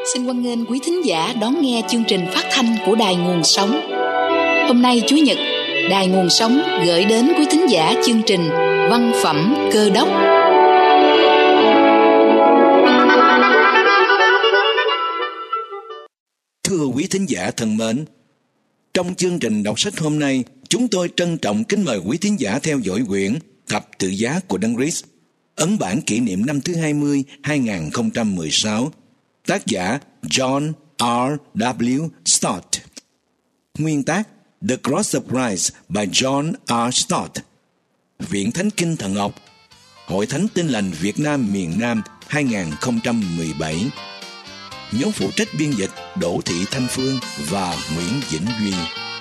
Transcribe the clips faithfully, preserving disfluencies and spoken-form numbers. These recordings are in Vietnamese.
Xin hoan nghênh quý thính giả đón nghe chương trình phát thanh của Đài Nguồn Sống. Hôm nay Chủ nhật, Đài Nguồn Sống gửi đến quý thính giả chương trình Văn phẩm Cơ đốc. Thưa quý thính giả thân mến, trong chương trình đọc sách hôm nay, chúng tôi trân trọng kính mời quý thính giả theo dõi quyển Thập Tự Giá của Đấng Christ, ấn bản kỷ niệm năm thứ hai mươi, hai nghìn không trăm mười sáu, tác giả John R W Stott. Nguyên tác The Cross of Christ by John R Stott. Viện Thánh Kinh Thần học, Hội Thánh Tin Lành Việt Nam miền Nam hai nghìn không trăm mười bảy. Nhóm phụ trách biên dịch Đỗ Thị Thanh Phương và Nguyễn Vĩnh Duy.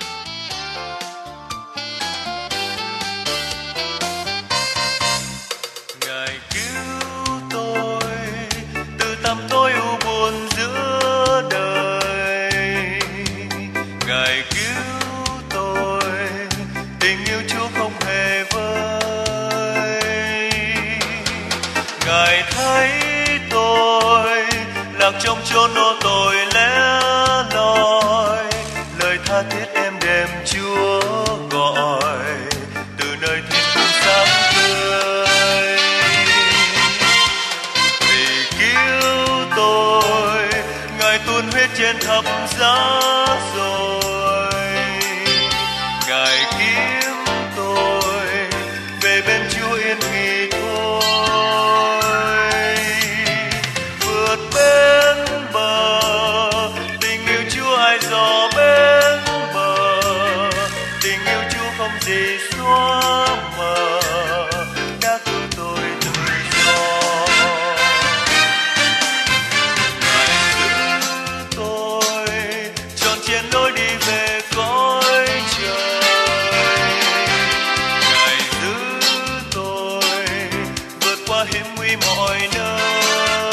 Ngài cứu tôi từ tầm tối u buồn giữa đời. Ngài cứu tôi, tình yêu Chúa không hề vơi. Ngài thấy tôi lạc trong chốn ô tội lẻ loi, lời tha thiết êm đềm Chúa gọi từ nơi thiên cung sáng tươi. Vì cứu tôi, Ngài tuôn huyết trên thập giá rồi. Ngài kiếm tôi về bên Chúa yên nghỉ thôi. Vượt bên bờ, tình yêu Chúa ai dò bên bờ, tình yêu Chúa không gì xóa mờ, đã cứu tôi tự do. Ngài giữ tôi tròn trên lối đi về cõi trời. Ngài giữ tôi vượt qua hiểm nguy mọi nơi.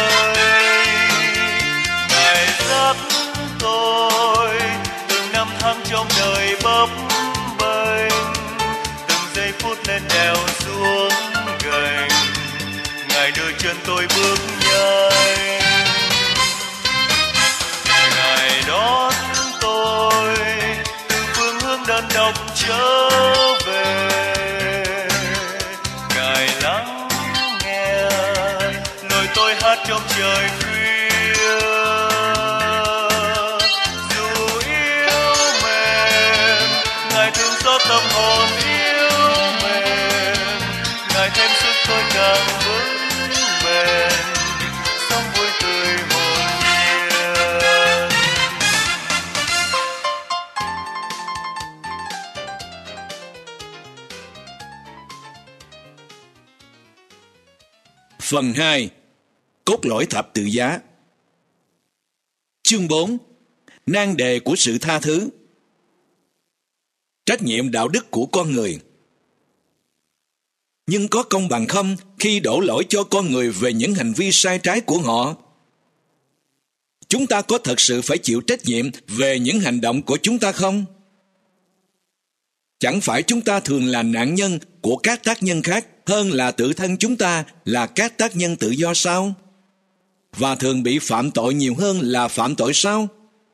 Ngài dắt tôi từng năm tháng trong đời bấp bênh, từng giây phút lên đèo xuống gành. Ngài đưa chân tôi bước nhanh. Ngài đón tôi từ phương hướng đơn độc trở về. Ngài lắng nghe lời tôi hát trong trời khuya. Dù yêu mềm, Ngài thương xót tâm hồn yêu mềm. Ngài thêm sức tôi càng vững bền, sống vui tươi hồn nhiên. Phần hai. Cốt lõi thập tự giá. Chương bốn. Nan đề của sự tha thứ. Trách nhiệm đạo đức của con người. Nhưng có công bằng không khi đổ lỗi cho con người về những hành vi sai trái của họ? Chúng ta có thật sự phải chịu trách nhiệm về những hành động của chúng ta không? Chẳng phải chúng ta thường là nạn nhân của các tác nhân khác hơn là tự thân chúng ta là các tác nhân tự do sao? Và thường bị phạm tội nhiều hơn là phạm tội sao?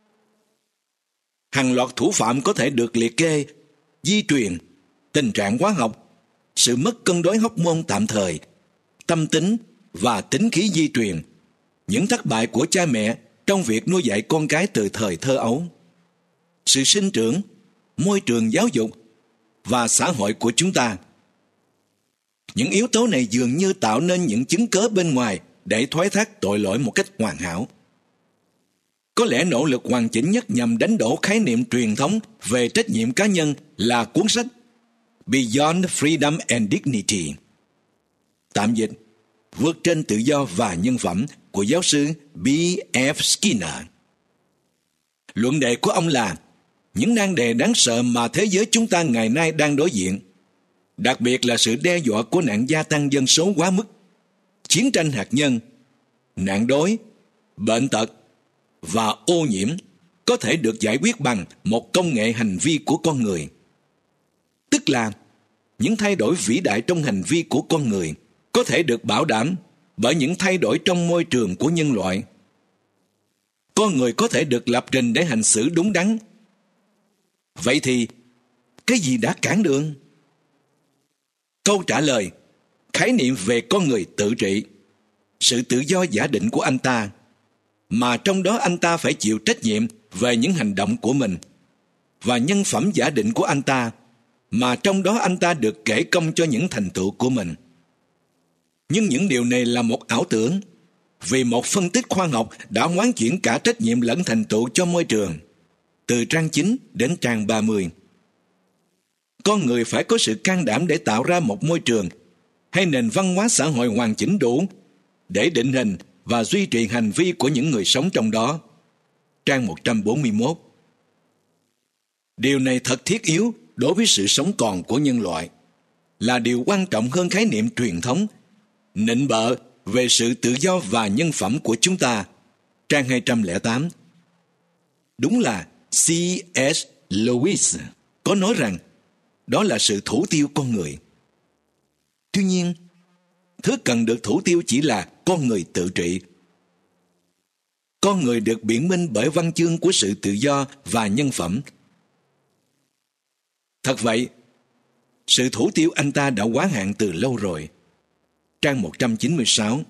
Hàng loạt thủ phạm có thể được liệt kê: di truyền, tình trạng hóa học, sự mất cân đối hormone tạm thời, tâm tính và tính khí di truyền, những thất bại của cha mẹ trong việc nuôi dạy con cái từ thời thơ ấu, sự sinh trưởng, môi trường giáo dục và xã hội của chúng ta. Những yếu tố này dường như tạo nên những chứng cớ bên ngoài để thoái thác tội lỗi một cách hoàn hảo. Có lẽ nỗ lực hoàn chỉnh nhất nhằm đánh đổ khái niệm truyền thống về trách nhiệm cá nhân là cuốn sách Beyond Freedom and Dignity, tạm dịch Vượt trên tự do và nhân phẩm, của giáo sư B F Skinner. Luận đề của ông là những nan đề đáng sợ mà thế giới chúng ta ngày nay đang đối diện, đặc biệt là sự đe dọa của nạn gia tăng dân số quá mức, chiến tranh hạt nhân, nạn đói, bệnh tật và ô nhiễm, có thể được giải quyết bằng một công nghệ hành vi của con người. Tức là những thay đổi vĩ đại trong hành vi của con người có thể được bảo đảm bởi những thay đổi trong môi trường của nhân loại. con người có thể được lập trình để hành xử đúng đắn. Vậy thì, cái gì đã cản đường? Câu trả lời, khái niệm về con người tự trị, sự tự do giả định của anh ta, mà trong đó anh ta phải chịu trách nhiệm về những hành động của mình, và nhân phẩm giả định của anh ta, mà trong đó anh ta được kể công cho những thành tựu của mình. Nhưng những điều này là một ảo tưởng, vì một phân tích khoa học đã hoán chuyển cả trách nhiệm lẫn thành tựu cho môi trường, từ trang chín đến trang ba mươi. Con người phải có sự can đảm để tạo ra một môi trường hay nền văn hóa xã hội hoàn chỉnh đủ để định hình và duy trì hành vi của những người sống trong đó. Trang một trăm bốn mươi mốt. Điều này thật thiết yếu đối với sự sống còn của nhân loại, là điều quan trọng hơn khái niệm truyền thống, nịnh bợ về sự tự do và nhân phẩm của chúng ta. Trang hai trăm lẻ tám. Đúng là C S Lewis có nói rằng đó là sự thủ tiêu con người. Tuy nhiên, thứ cần được thủ tiêu chỉ là con người tự trị. Con người được biện minh bởi văn chương của sự tự do và nhân phẩm. Thật vậy, sự thủ tiêu anh ta đã quá hạn từ lâu rồi. Trang một trăm chín mươi sáu.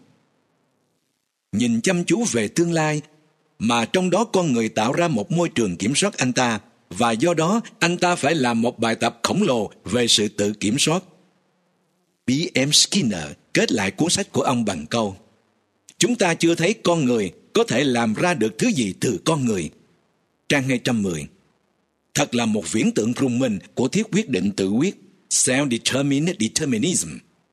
Nhìn chăm chú về tương lai, mà trong đó con người tạo ra một môi trường kiểm soát anh ta, và do đó anh ta phải làm một bài tập khổng lồ về sự tự kiểm soát. B M Skinner kết lại cuốn sách của ông bằng câu: chúng ta chưa thấy con người có thể làm ra được thứ gì từ con người. Trang hai trăm mười. Thật là một viễn tượng rùng mình của thiết quyết định tự quyết, self-determined determinism.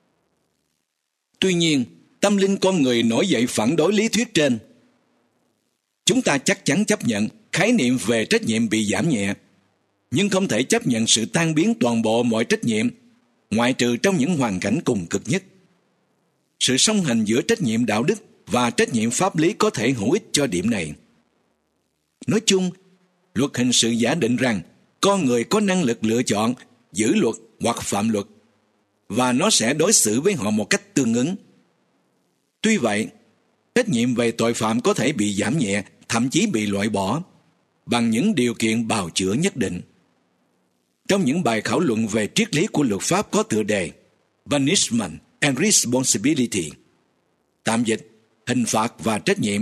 Tuy nhiên, tâm linh con người nổi dậy phản đối lý thuyết trên. Chúng ta chắc chắn chấp nhận khái niệm về trách nhiệm bị giảm nhẹ, nhưng không thể chấp nhận sự tan biến toàn bộ mọi trách nhiệm, ngoại trừ trong những hoàn cảnh cùng cực nhất. Sự song hành giữa trách nhiệm đạo đức và trách nhiệm pháp lý có thể hữu ích cho điểm này. Nói chung, luật hình sự giả định rằng con người có năng lực lựa chọn giữ luật hoặc phạm luật, và nó sẽ đối xử với họ một cách tương ứng. Tuy vậy, trách nhiệm về tội phạm có thể bị giảm nhẹ, thậm chí bị loại bỏ, bằng những điều kiện bào chữa nhất định. Trong những bài khảo luận về triết lý của luật pháp có tựa đề Punishment and Responsibility, tạm dịch hình phạt và trách nhiệm,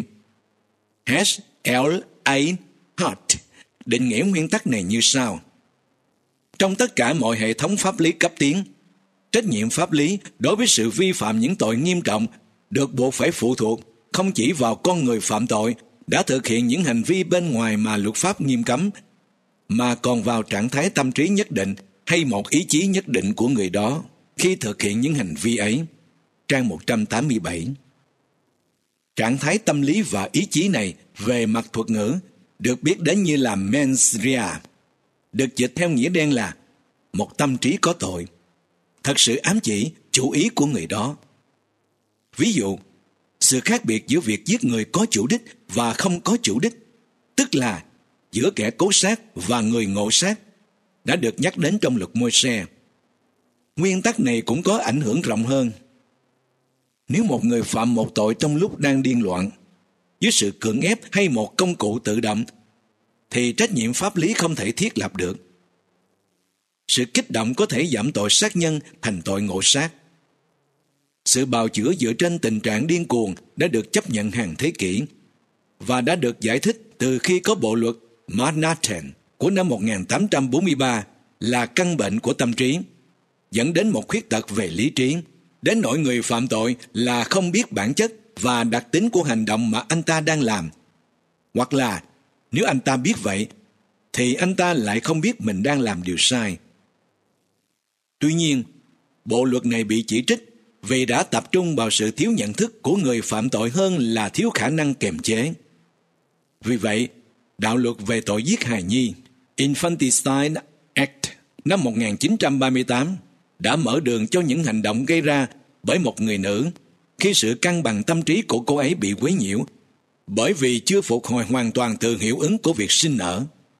H L A Hart định nghĩa nguyên tắc này như sau: trong tất cả mọi hệ thống pháp lý cấp tiến, trách nhiệm pháp lý đối với sự vi phạm những tội nghiêm trọng được buộc phải phụ thuộc không chỉ vào con người phạm tội đã thực hiện những hành vi bên ngoài mà luật pháp nghiêm cấm, mà còn vào trạng thái tâm trí nhất định hay một ý chí nhất định của người đó khi thực hiện những hành vi ấy. Trang một trăm tám mươi bảy. Trạng thái tâm lý và ý chí này về mặt thuật ngữ được biết đến như là mens rea, được dịch theo nghĩa đen là một tâm trí có tội, thật sự ám chỉ chủ ý của người đó. Ví dụ, sự khác biệt giữa việc giết người có chủ đích và không có chủ đích, tức là giữa kẻ cố sát và người ngộ sát, đã được nhắc đến trong luật Môi-se. Nguyên tắc này cũng có ảnh hưởng rộng hơn. Nếu một người phạm một tội trong lúc đang điên loạn, dưới sự cưỡng ép hay một công cụ tự động, thì trách nhiệm pháp lý không thể thiết lập được. Sự kích động có thể giảm tội sát nhân thành tội ngộ sát. Sự bào chữa dựa trên tình trạng điên cuồng đã được chấp nhận hàng thế kỷ và đã được giải thích từ khi có bộ luật Manhattan của năm một nghìn tám trăm bốn mươi ba là căn bệnh của tâm trí, dẫn đến một khuyết tật về lý trí, đến nỗi người phạm tội là không biết bản chất và đặc tính của hành động mà anh ta đang làm. Hoặc là, nếu anh ta biết vậy, thì anh ta lại không biết mình đang làm điều sai. Tuy nhiên, bộ luật này bị chỉ trích vì đã tập trung vào sự thiếu nhận thức của người phạm tội hơn là thiếu khả năng kiềm chế. Vì vậy, đạo luật về tội giết hài nhi Infanticide Act năm một nghìn chín trăm ba mươi tám đã mở đường cho những hành động gây ra bởi một người nữ khi sự cân bằng tâm trí của cô ấy bị quấy nhiễu bởi vì chưa phục hồi hoàn toàn từ hiệu ứng của việc sinh nở.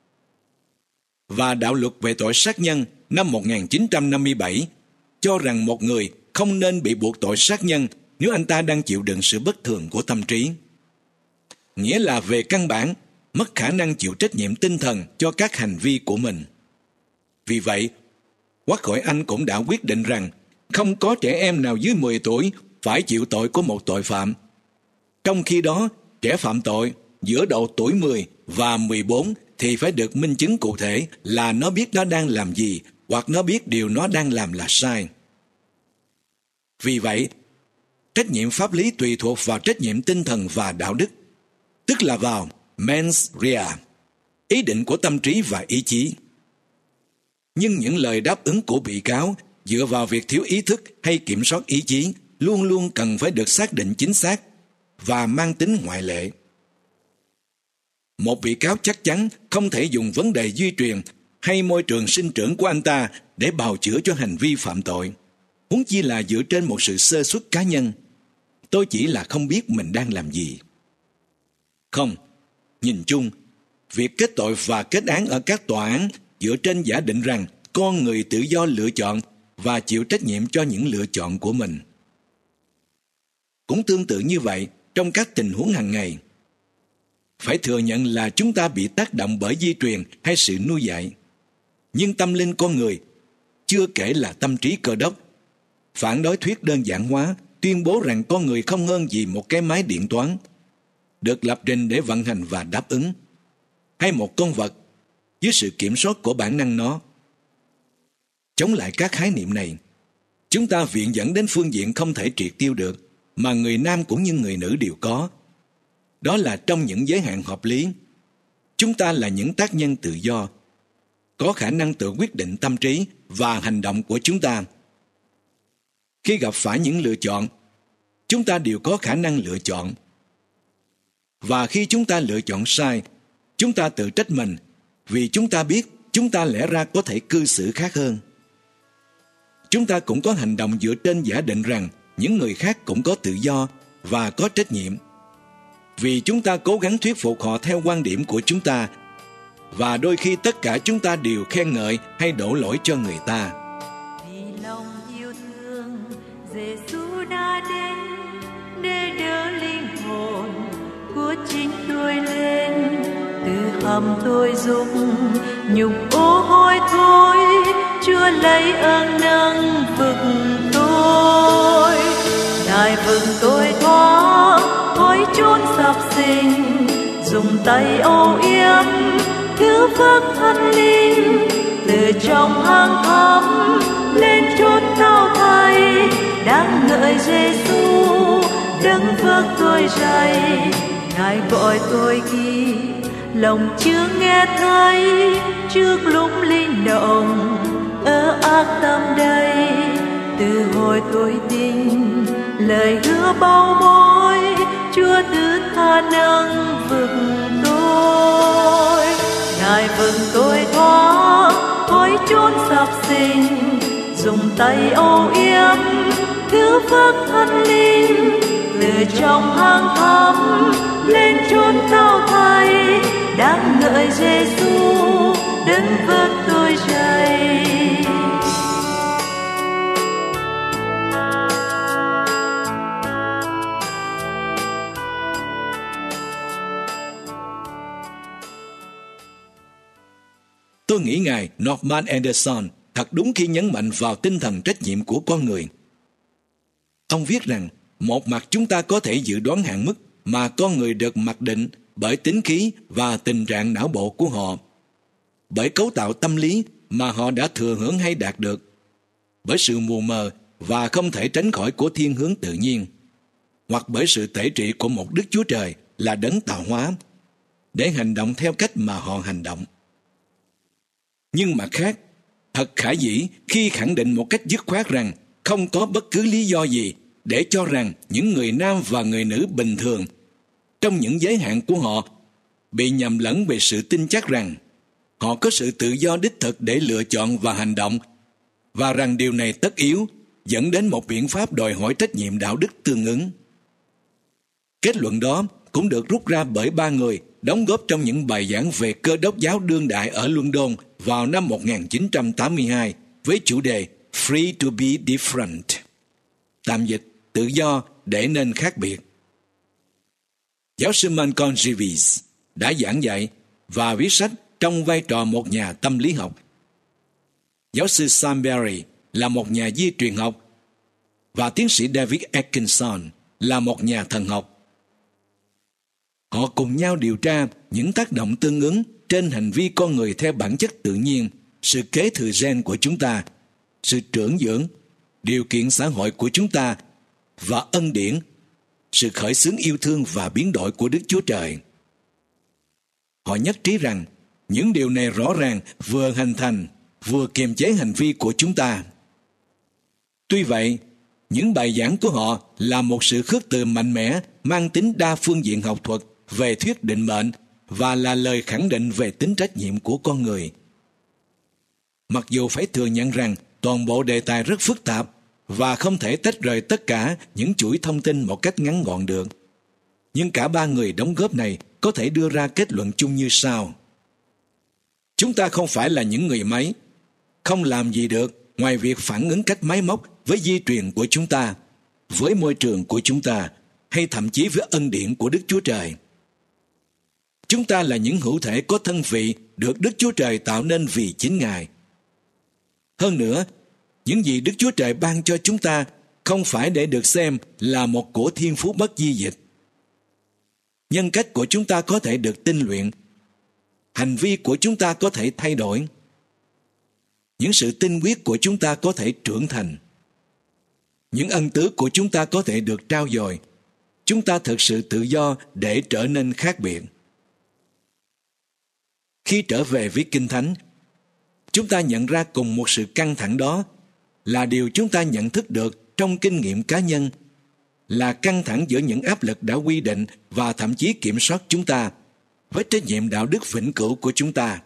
Và đạo luật về tội sát nhân năm một nghìn chín trăm năm mươi bảy cho rằng một người không nên bị buộc tội sát nhân nếu anh ta đang chịu đựng sự bất thường của tâm trí. nghĩa là về căn bản, mất khả năng chịu trách nhiệm tinh thần cho các hành vi của mình. Vì vậy, Quốc hội Anh cũng đã quyết định rằng không có trẻ em nào dưới mười tuổi phải chịu tội của một tội phạm. Trong khi đó, trẻ phạm tội giữa độ tuổi mười và mười bốn thì phải được minh chứng cụ thể là nó biết nó đang làm gì hoặc nó biết điều nó đang làm là sai. Vì vậy, trách nhiệm pháp lý tùy thuộc vào trách nhiệm tinh thần và đạo đức, tức là vào mens rea, ý định của tâm trí và ý chí. Nhưng những lời đáp ứng của bị cáo dựa vào việc thiếu ý thức hay kiểm soát ý chí luôn luôn cần phải được xác định chính xác và mang tính ngoại lệ. Một bị cáo chắc chắn không thể dùng vấn đề di truyền hay môi trường sinh trưởng của anh ta để bào chữa cho hành vi phạm tội, huống chi là dựa trên một sự sơ suất cá nhân. Tôi chỉ là không biết mình đang làm gì. Không, nhìn chung, việc kết tội và kết án ở các tòa án dựa trên giả định rằng con người tự do lựa chọn và chịu trách nhiệm cho những lựa chọn của mình. Cũng tương tự như vậy trong các tình huống hàng ngày. Phải thừa nhận là chúng ta bị tác động bởi di truyền hay sự nuôi dạy. Nhưng tâm linh con người, chưa kể là tâm trí Cơ Đốc, phản đối thuyết đơn giản hóa, tuyên bố rằng con người không hơn gì một cái máy điện toán, được lập trình để vận hành và đáp ứng, hay một con vật dưới sự kiểm soát của bản năng nó. Chống lại các khái niệm này, chúng ta viện dẫn đến phương diện không thể triệt tiêu được mà người nam cũng như người nữ đều có. Đó là trong những giới hạn hợp lý, chúng ta là những tác nhân tự do, có khả năng tự quyết định tâm trí và hành động của chúng ta. Khi gặp phải những lựa chọn, chúng ta đều có khả năng lựa chọn. Và khi chúng ta lựa chọn sai, chúng ta tự trách mình vì chúng ta biết chúng ta lẽ ra có thể cư xử khác hơn. Chúng ta cũng có hành động dựa trên giả định rằng những người khác cũng có tự do và có trách nhiệm, vì chúng ta cố gắng thuyết phục họ theo quan điểm của chúng ta, và đôi khi tất cả chúng ta đều khen ngợi hay đổ lỗi cho người ta. Vì lòng yêu thương, Giê-xu đã đến để đỡ linh hồn của chính tôi lên. Từ hầm tôi dục nhục ô hôi thôi, Chúa lấy ơn nâng vực tôi. Ngài vực tôi thoát khỏi chốn sập sình, dùng tay âu yếm cứu vớt thân linh. Từ trong hang thẳm lên chốn cao thay, đang ngợi Giê-xu đấng vớt tôi dậy. Ngài gọi tôi khi lòng chưa nghe thấy, trước lúc linh động ở ác tâm đây. Từ hồi tôi tin lời hứa bao bối, Chúa thứ tha nâng vực tôi. Ngài vực tôi thoát khỏi chốn sập sình, dùng tay âu yếm cứu vớt thân linh. Từ trong hang thẳm lên chốn cao thay, đang ngợi Giê-xu đấng vớt tôi dậy. Tôi nghĩ ngài Norman Anderson thật đúng khi nhấn mạnh vào tinh thần trách nhiệm của con người. Ông viết rằng, một mặt chúng ta có thể dự đoán hạn mức mà con người được mặc định bởi tính khí và tình trạng não bộ của họ, bởi cấu tạo tâm lý mà họ đã thừa hưởng hay đạt được, bởi sự mù mờ và không thể tránh khỏi của thiên hướng tự nhiên, hoặc bởi sự tể trị của một Đức Chúa Trời là đấng tạo hóa, để hành động theo cách mà họ hành động. Nhưng mặt khác, thật khả dĩ khi khẳng định một cách dứt khoát rằng không có bất cứ lý do gì để cho rằng những người nam và người nữ bình thường, trong những giới hạn của họ, bị nhầm lẫn về sự tin chắc rằng họ có sự tự do đích thực để lựa chọn và hành động, và rằng điều này tất yếu dẫn đến một biện pháp đòi hỏi trách nhiệm đạo đức tương ứng. Kết luận đó cũng được rút ra bởi ba người đóng góp trong những bài giảng về Cơ Đốc giáo đương đại ở London vào năm một nghìn chín trăm tám mươi hai với chủ đề Free to be different, tạm dịch tự do để nên khác biệt. Giáo sư Malcolm Jeeves đã giảng dạy và viết sách trong vai trò một nhà tâm lý học. Giáo sư Sam Berry là một nhà di truyền học và tiến sĩ David Atkinson là một nhà thần học. Họ cùng nhau điều tra những tác động tương ứng trên hành vi con người theo bản chất tự nhiên, sự kế thừa gen của chúng ta, sự trưởng dưỡng, điều kiện xã hội của chúng ta và ân điển, sự khởi xướng yêu thương và biến đổi của Đức Chúa Trời. Họ nhất trí rằng những điều này rõ ràng vừa hình thành, vừa kiềm chế hành vi của chúng ta. Tuy vậy, những bài giảng của họ là một sự khước từ mạnh mẽ mang tính đa phương diện học thuật về thuyết định mệnh và là lời khẳng định về tính trách nhiệm của con người. Mặc dù phải thừa nhận rằng toàn bộ đề tài rất phức tạp và không thể tách rời tất cả những chuỗi thông tin một cách ngắn gọn được, nhưng cả ba người đóng góp này có thể đưa ra kết luận chung như sau. Chúng ta không phải là những người máy, không làm gì được ngoài việc phản ứng cách máy móc với di truyền của chúng ta, với môi trường của chúng ta, hay thậm chí với ân điển của Đức Chúa Trời. Chúng ta là những hữu thể có thân vị được Đức Chúa Trời tạo nên vì chính Ngài. Hơn nữa, những gì Đức Chúa Trời ban cho chúng ta không phải để được xem là một của thiên phú bất di dịch. Nhân cách của chúng ta có thể được tinh luyện, hành vi của chúng ta có thể thay đổi, những sự tinh quyết của chúng ta có thể trưởng thành, những ân tứ của chúng ta có thể được trao dồi. Chúng ta thực sự tự do để trở nên khác biệt. Khi trở về với Kinh Thánh, chúng ta nhận ra cùng một sự căng thẳng đó là điều chúng ta nhận thức được trong kinh nghiệm cá nhân, là căng thẳng giữa những áp lực đã quy định và thậm chí kiểm soát chúng ta với trách nhiệm đạo đức vĩnh cửu của chúng ta.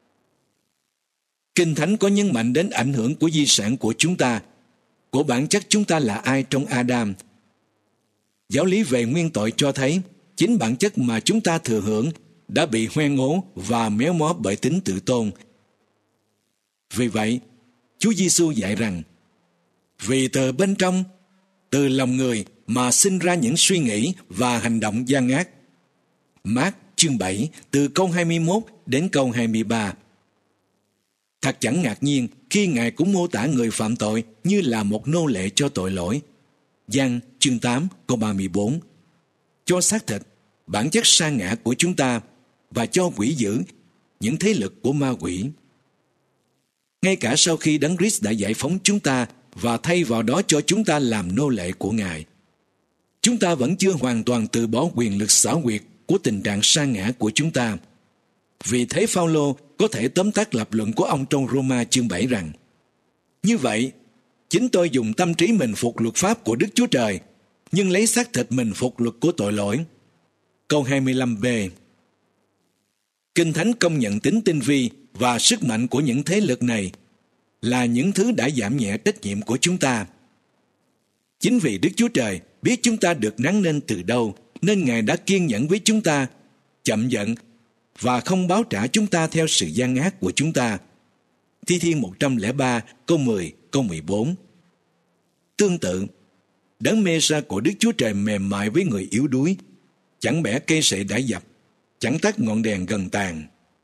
Kinh Thánh có nhấn mạnh đến ảnh hưởng của di sản của chúng ta, của bản chất chúng ta là ai trong Adam. Giáo lý về nguyên tội cho thấy chính bản chất mà chúng ta thừa hưởng đã bị hoen ố và méo mó bởi tính tự tôn. Vì vậy, Chúa Giêsu dạy rằng, vì từ bên trong, từ lòng người mà sinh ra những suy nghĩ và hành động gian ác. Mác chương bảy từ câu hai mươi mốt đến câu hai mươi ba. Thật chẳng ngạc nhiên khi Ngài cũng mô tả người phạm tội như là một nô lệ cho tội lỗi. Giăng chương tám câu ba mươi bốn. Cho xác thịt, bản chất sa ngã của chúng ta, và cho quỷ dữ, những thế lực của ma quỷ. Ngay cả sau khi Đấng Christ đã giải phóng chúng ta và thay vào đó cho chúng ta làm nô lệ của Ngài, chúng ta vẫn chưa hoàn toàn từ bỏ quyền lực xảo quyệt của tình trạng sa ngã của chúng ta. Vì thế Phao-lô có thể tóm tắt lập luận của ông trong Roma chương bảy rằng, như vậy, chính tôi dùng tâm trí mình phục luật pháp của Đức Chúa Trời, nhưng lấy xác thịt mình phục luật của tội lỗi. Câu hai mươi lăm b. Kinh Thánh công nhận tính tinh vi và sức mạnh của những thế lực này là những thứ đã giảm nhẹ trách nhiệm của chúng ta. Chính vì Đức Chúa Trời biết chúng ta được nắng nên từ đâu, nên Ngài đã kiên nhẫn với chúng ta, chậm giận và không báo trả chúng ta theo sự gian ác của chúng ta. Thi Thiên một trăm lẻ ba câu mười, câu mười bốn. Tương tự, Đấng Mê-sa của Đức Chúa Trời mềm mại với người yếu đuối, chẳng bẻ cây sậy đã dập, chẳng tắt ngọn đèn gần tàn.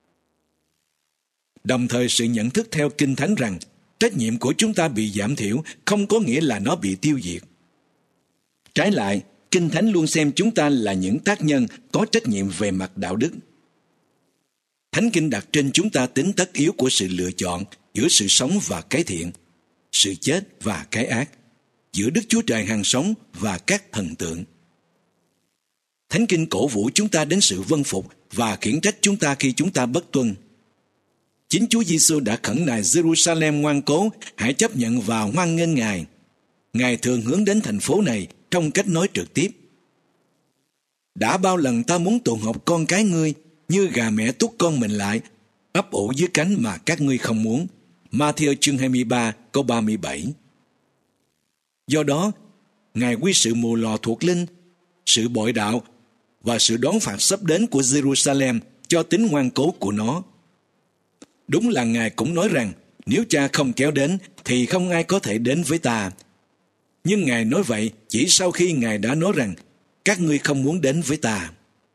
Đồng thời sự nhận thức theo Kinh Thánh rằng trách nhiệm của chúng ta bị giảm thiểu không có nghĩa là nó bị tiêu diệt. Trái lại, Kinh Thánh luôn xem chúng ta là những tác nhân có trách nhiệm về mặt đạo đức. Thánh Kinh đặt trên chúng ta tính tất yếu của sự lựa chọn giữa sự sống và cái thiện, sự chết và cái ác, giữa Đức Chúa Trời hàng sống và các thần tượng. Thánh Kinh cổ vũ chúng ta đến sự vâng phục và khiển trách chúng ta khi chúng ta bất tuân. Chính Chúa Giêsu đã khẩn nài Jerusalem ngoan cố hãy chấp nhận và hoan nghênh Ngài. Ngài thường hướng đến thành phố này trong cách nói trực tiếp. Đã bao lần ta muốn tuồn học con cái ngươi như gà mẹ tút con mình lại, ấp ủ dưới cánh mà các ngươi không muốn. Ma-thi-ơ chương hai mươi ba câu ba mươi bảy. Do đó, Ngài quy sự mù lòa thuộc linh, sự bội đạo và sự đón phạt sắp đến của Jerusalem cho tính ngoan cố của nó. Đúng là Ngài cũng nói rằng nếu Cha không kéo đến thì không ai có thể đến với ta. Nhưng Ngài nói vậy chỉ sau khi Ngài đã nói rằng các ngươi không muốn đến với ta.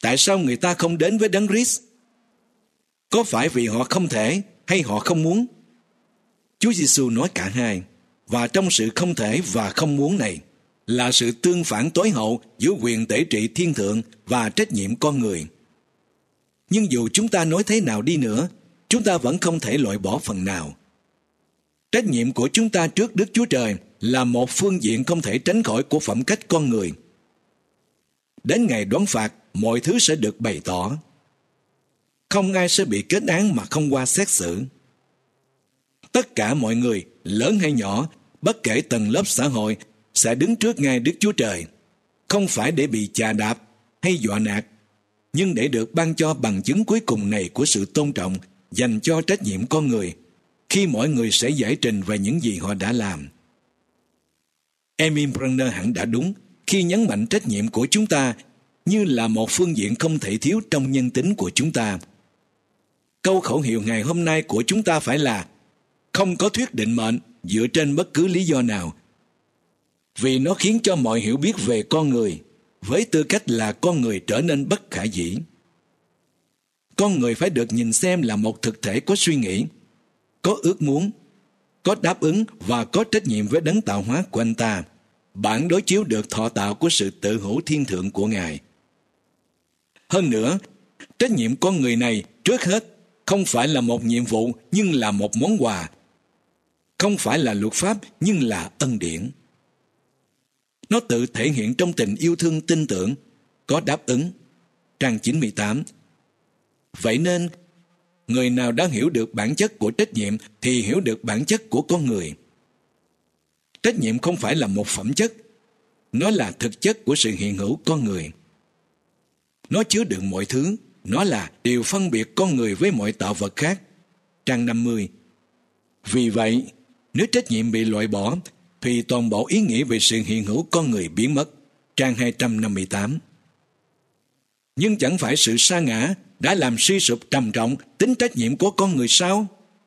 Tại sao người ta không đến với Đấng Christ? Có phải vì họ không thể hay họ không muốn? Chúa Giêsu nói cả hai, và trong sự không thể và không muốn này là sự tương phản tối hậu giữa quyền tể trị thiên thượng và trách nhiệm con người. Nhưng dù chúng ta nói thế nào đi nữa, chúng ta vẫn không thể loại bỏ phần nào. Trách nhiệm của chúng ta trước Đức Chúa Trời là một phương diện không thể tránh khỏi của phẩm cách con người. Đến ngày đoán phạt, mọi thứ sẽ được bày tỏ. Không ai sẽ bị kết án mà không qua xét xử. Tất cả mọi người, lớn hay nhỏ, bất kể tầng lớp xã hội, sẽ đứng trước ngai Đức Chúa Trời, không phải để bị chà đạp hay dọa nạt, nhưng để được ban cho bằng chứng cuối cùng này của sự tôn trọng dành cho trách nhiệm con người, khi mọi người sẽ giải trình về những gì họ đã làm. Emil Brunner hẳn đã đúng khi nhấn mạnh trách nhiệm của chúng ta như là một phương diện không thể thiếu trong nhân tính của chúng ta. Câu khẩu hiệu ngày hôm nay của chúng ta phải là không có thuyết định mệnh dựa trên bất cứ lý do nào, vì nó khiến cho mọi hiểu biết về con người với tư cách là con người trở nên bất khả dĩ. Con người phải được nhìn xem là một thực thể có suy nghĩ, có ước muốn, có đáp ứng và có trách nhiệm với đấng tạo hóa của anh ta, bản đối chiếu được thọ tạo của sự tự hữu thiên thượng của Ngài. Hơn nữa, trách nhiệm con người này trước hết không phải là một nhiệm vụ nhưng là một món quà, không phải là luật pháp nhưng là ân điển. Nó tự thể hiện trong tình yêu thương tin tưởng, có đáp ứng. Trang chín mươi tám. Vậy nên, người nào đã hiểu được bản chất của trách nhiệm thì hiểu được bản chất của con người. Trách nhiệm không phải là một phẩm chất, nó là thực chất của sự hiện hữu con người. Nó chứa đựng mọi thứ, nó là điều phân biệt con người với mọi tạo vật khác. Trang năm mươi. Vì vậy, nếu trách nhiệm bị loại bỏ, thì toàn bộ ý nghĩa về sự hiện hữu con người biến mất. Trang hai trăm năm mươi tám. Nhưng chẳng phải sự sa ngã đã làm suy sụp trầm trọng tính trách nhiệm của con người sao?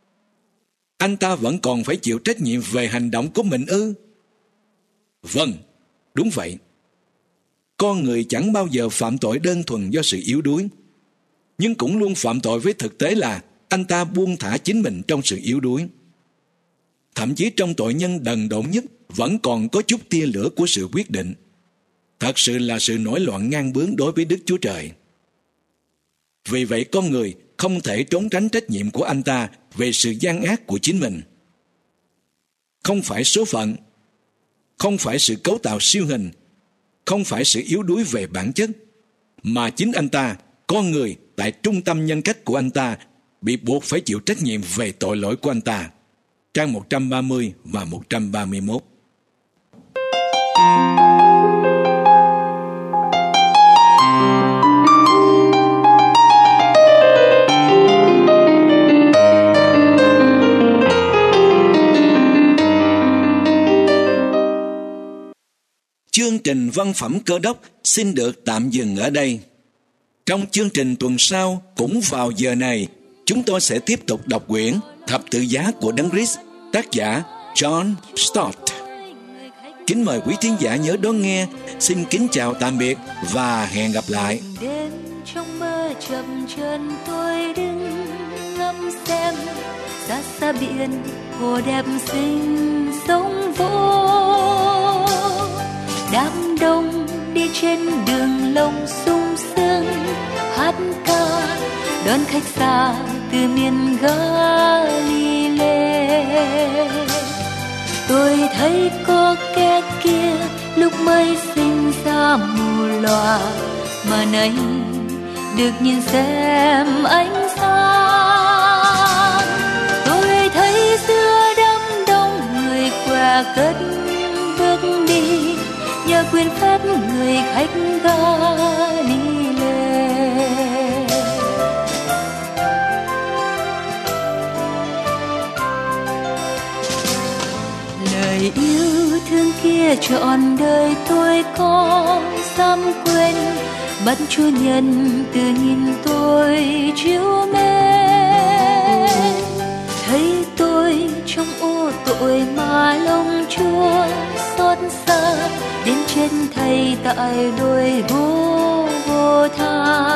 Anh ta vẫn còn phải chịu trách nhiệm về hành động của mình ư? Vâng, đúng vậy. Con người chẳng bao giờ phạm tội đơn thuần do sự yếu đuối, nhưng cũng luôn phạm tội với thực tế là anh ta buông thả chính mình trong sự yếu đuối. Thậm chí trong tội nhân đần độn nhất vẫn còn có chút tia lửa của sự quyết định. Thật sự là sự nổi loạn ngang bướng đối với Đức Chúa Trời. Vì vậy con người không thể trốn tránh trách nhiệm của anh ta về sự gian ác của chính mình. Không phải số phận, không phải sự cấu tạo siêu hình, không phải sự yếu đuối về bản chất, mà chính anh ta, con người tại trung tâm nhân cách của anh ta, bị buộc phải chịu trách nhiệm về tội lỗi của anh ta. Trang một trăm ba mươi và một trăm ba mươi mốt. Chương trình Văn phẩm Cơ đốc xin được tạm dừng ở đây. Trong chương trình tuần sau, cũng vào giờ này, chúng tôi sẽ tiếp tục đọc quyển Thập tự giá của Đấng Christ, tác giả John Stott. Kính mời quý thính giả nhớ đón nghe. Xin kính chào tạm biệt và hẹn gặp lại. Đêm trong mơ chậm chân tôi đứng ngắm xem xa xa biển hồ đẹp xinh sóng vỗ. Đám đông đi trên đường lông sung sướng hát ca đón khách xa từ miền Galilee. Tôi thấy có kẻ kia lúc mới sinh ra mù lòa, mà nay được nhìn xem ánh sáng. Tôi thấy giữa đám đông người què cất bước đi, nhờ quyền phép người khách Galilee. Lời yêu thương kia trọn đời tôi có dám quên, bắt Chúa nhân từ nhìn tôi chiếu mến. Thấy tôi trong ô tội mà lòng Chúa xót xa, đến trên thay tại đôi vô vô tha.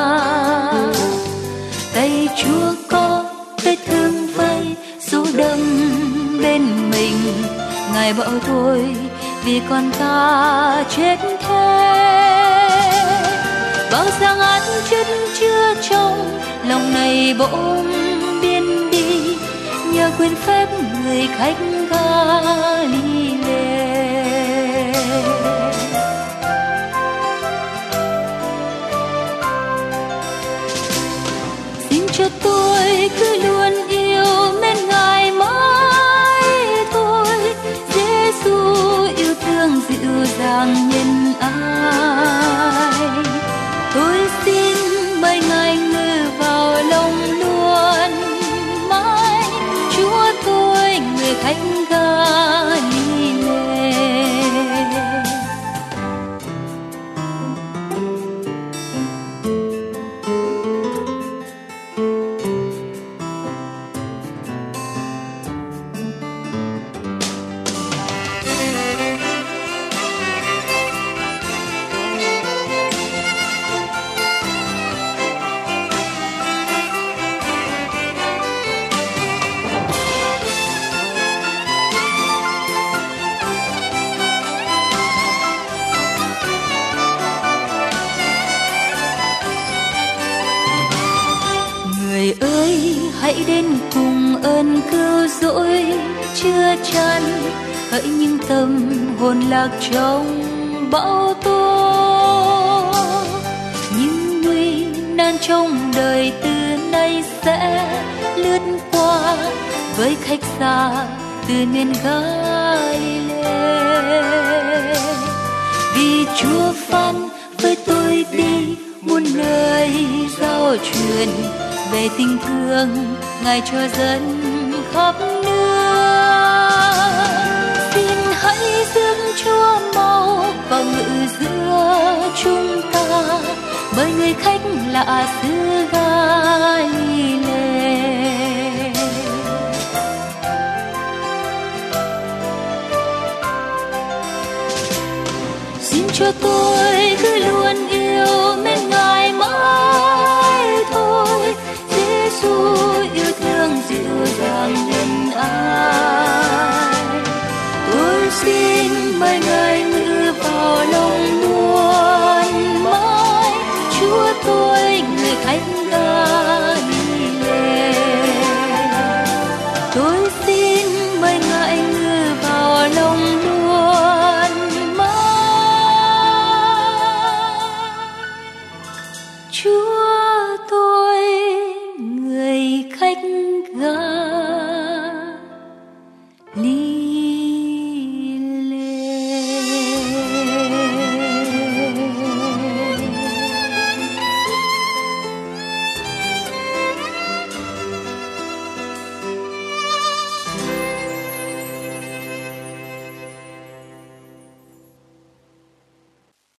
Tay Chúa có vết thương vây dấu đâm bên mình, Ngài bảo tôi vì con ta chết thế. Bao giang án chất chứa trong lòng này bỗng biến đi, nhờ quyền phép người khách Galile. Xin cho tôi cứ luôn yêu mến Ngài mãi thôi. Giêsu yêu thương dịu dàng nhân ái, tôi xin mời Ngài ngự vào lòng luôn mãi. Chúa tôi người khách Galile. Người ơi, hãy đến cùng ơn cứu rỗi chưa chan, hỡi những tâm hồn lạc trong bão tố. Những nguy nan trong đời từ nay sẽ lướt qua, với khách xa từ miền Galile. Vì Chúa phán với tôi đi muôn nơi giao truyền về tình thương Ngài cho dân khắp nước. Xin hãy dâng Chúa mau vào ngự giữa chúng ta, bởi người khách lạ xứ Galile. Xin cho tôi cứ luôn yêu mến Ngài mãi thôi. Giêsu yêu thương dịu dàng nhân ái, tôi xin mời Ngài ngự vào lòng luôn mãi. Chúa tôi người khách Galile, tôi xin mời Ngài ngự vào lòng luôn mãi. Chúa tôi người khách Galile.